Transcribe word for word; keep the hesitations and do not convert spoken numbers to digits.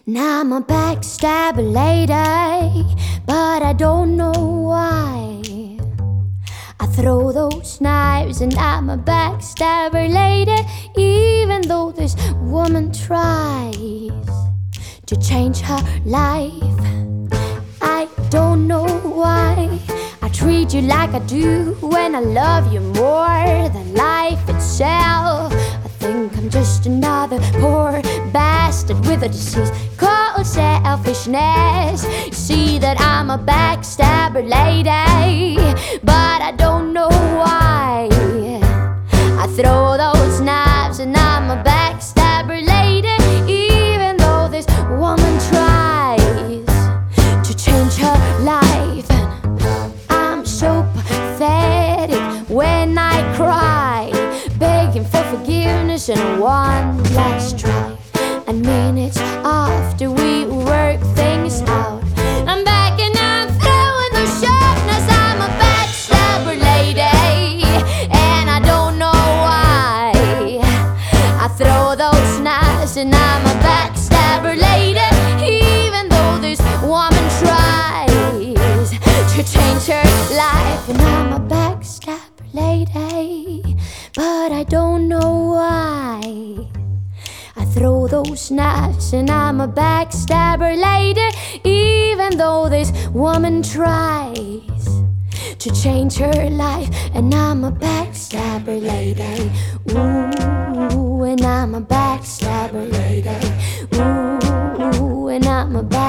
And I'm a backstabber lady, but I don't know why. I throw those knives and I'm a backstabber lady, even though this woman tries to change her life. I don't know why I treat you like I do when I love you more than life itself. I think I'm just another poor bastard with a disease called selfishness. You see that I'm a backstabber lady, but I don't know why I throw those knives and I'm a backstabber lady, even though this woman tries to change her life. And I'm so pathetic when I cry, begging for forgiveness and one last try. And minutes after we work things out, I'm back and I'm throwing the sharpness. I'm a backstabber lady, and I don't know why I throw those knives. And I'm a backstabber lady, even though this woman tries to change her life. And I'm a backstabber lady, but I don't know why I throw those knives. And I'm a backstabber lady, even though this woman tries to change her life. And I'm a backstabber lady, ooh, and I'm a backstabber lady, ooh, and I'm a backstabber